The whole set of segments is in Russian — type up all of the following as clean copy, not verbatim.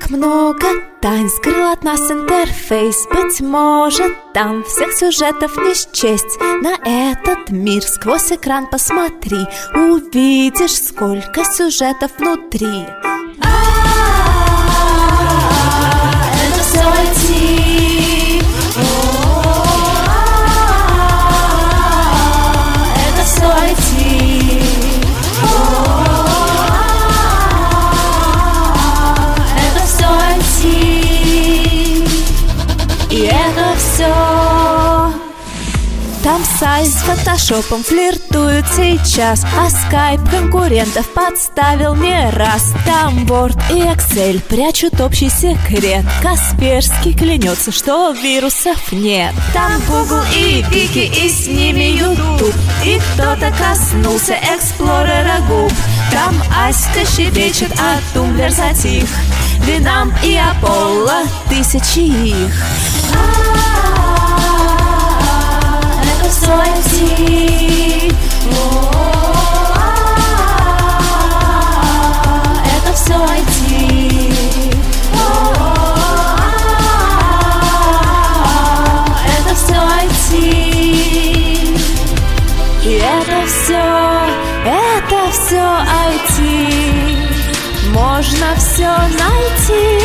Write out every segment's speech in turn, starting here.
так много тайн скрыл от нас интерфейс. Быть может, там всех сюжетов не счесть. На этот мир сквозь экран посмотри, увидишь, сколько сюжетов внутри. Это все IT. Это все IT. Это все IT. И это все. Там сайт с фотошопом флиртуют сейчас, а скайп конкурентов подставил не раз. Там Word и Excel прячут общий секрет. Касперский клянется, что вирусов нет. Там Google и Вики, и с ними YouTube. И кто-то коснулся эксплорера губ. Там Аська щебечет, а Тумблер затих. Винам и Аполло тысячи их. Это все IT. Это все IT. Это все IT. И это все IT. Можно все найти.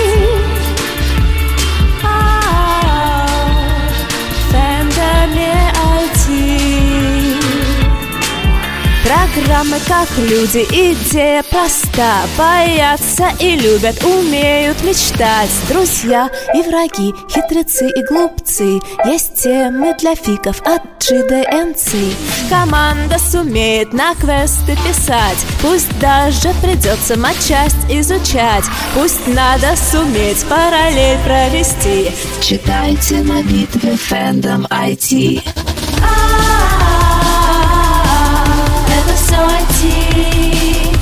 Программы как люди, идея проста. Боятся и любят, умеют мечтать. Друзья и враги, хитрецы и глупцы. Есть темы для фиков от GDNC. Команда сумеет на квесты писать. Пусть даже придется матчасть изучать. Пусть надо суметь параллель провести. Читайте на битве Fandom IT. Это все IT.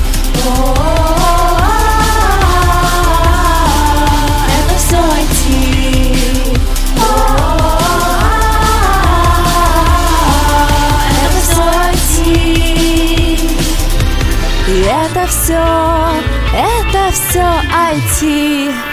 Это все IT. Это все IT. И это все IT.